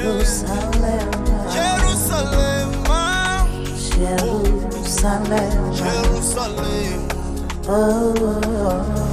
Jerusalem, Jerusalem, Jerusalem. oh.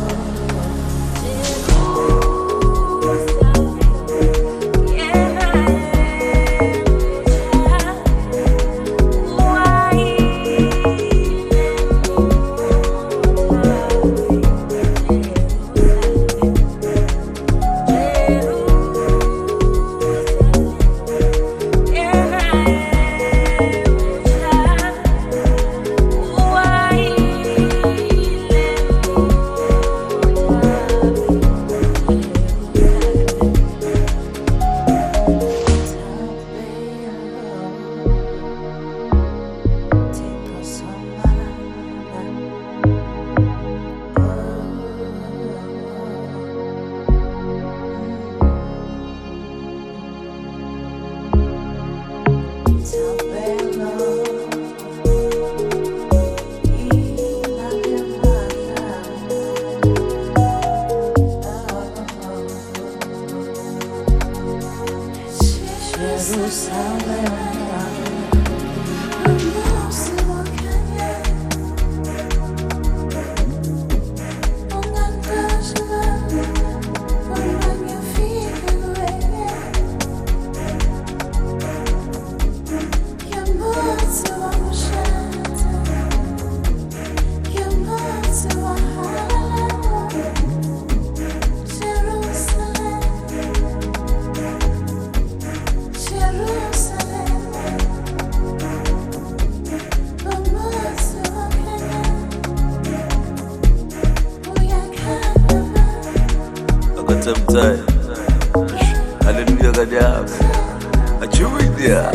Sometime, hallelujah, God, I chew it there.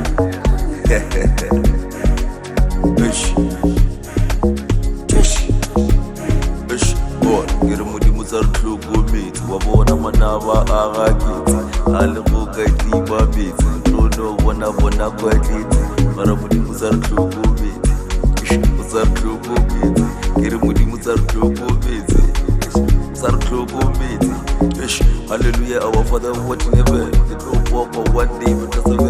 Boy, get a moody muzar club with me. Wabona manava agakit. Alibuka tiba bit. No one abona quite. Marabudi muzar club with me. Muzar club with me. Get a moody muzar club with me. Muzar club with me. Hallelujah, our Father, what never. The group walk for one day, but